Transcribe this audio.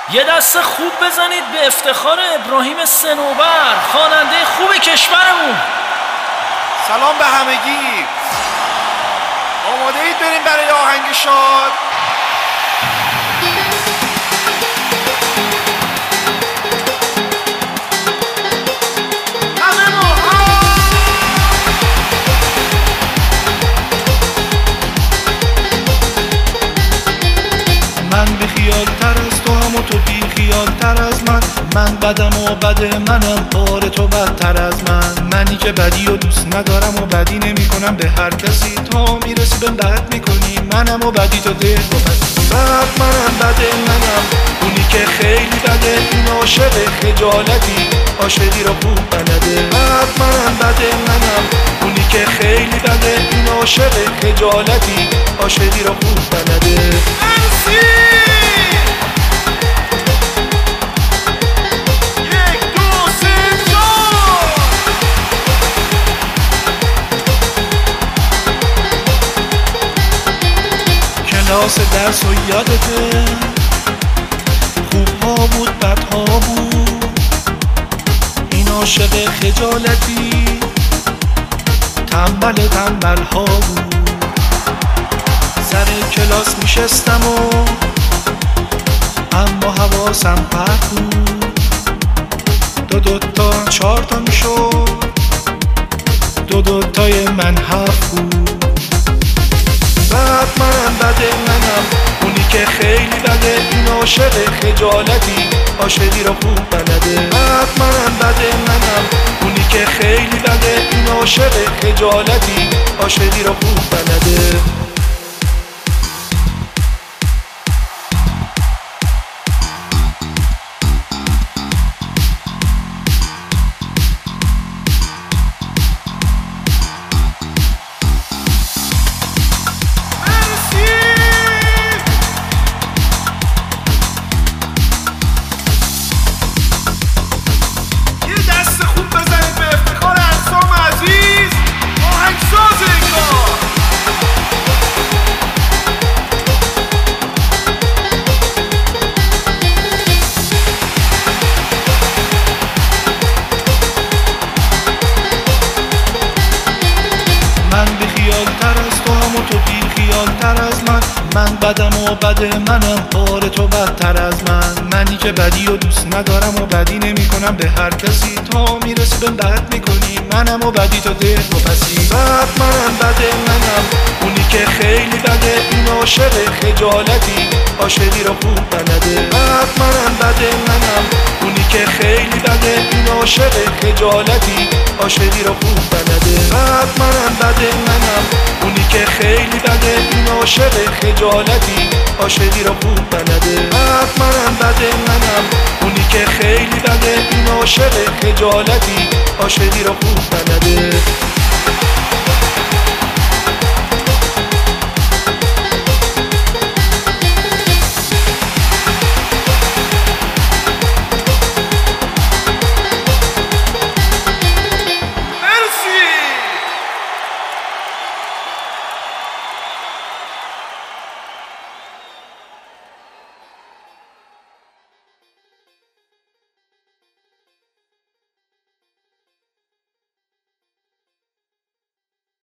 یه دست خوب بزنید به افتخار ابراهیم صنوبر، خواننده خوب کشورمون. سلام به همگی. آماده اید بریم برای آهنگ شاد؟ من بی خیال تر از تو هم و تو بی خیال تر از من بدم و بد منم، بار تو بدتر از منی که بدی و دوست ندارم و بدی نمی کنم به هر کسی، تا میرسی به بد میکنی منم و بدی تو ده و بد منم بده منم، اونی که خیلی بده این عاشق خجالتی، عاشقی رو خوب بلده. منم بده منم، اونی که خیلی بده این عاشق خجالتی، عاشقی رو خوب بلده. کلاس درس و یادته، خوب ها بود بد ها بود، این عاشق خجالتی تنبل ها بود. سر کلاس میشستم و اما حواسم پرت بود، دو تا 4 تا میشد، دو تای من 7 بود. منم بده منم، اونی که خیلی بده این عاشق خجالتی، عاشقی رو خوب بلده. منم بده منم، اونی که خیلی بده این عاشق خجالتی، عاشقی رو خوب بلده. من بی خیال تر از تو هم و تو بی خیال تر از من بدم و بد منم، بار تو بدتر از منی که بدی و دوست ندارم و بدی نمی کنم به هر کسی، تا میرسی به بد میکنی منم و بدی تو ده و پسی. منم بده منم، اونی که خیلی بده این عاشق خجالتی، عاشقی رو خوب بلده. منم بده منم، اونی که خیلی بده این عاشق خجالتی، عاشقی رو خوب بلده. منم بده منم، اونی که خیلی بده این عاشق خجالتی، عاشقی رو خوب بلده. منم بده منم، اونی که خیلی بده این عاشق خجالتی، عاشقی رو خوب بلده.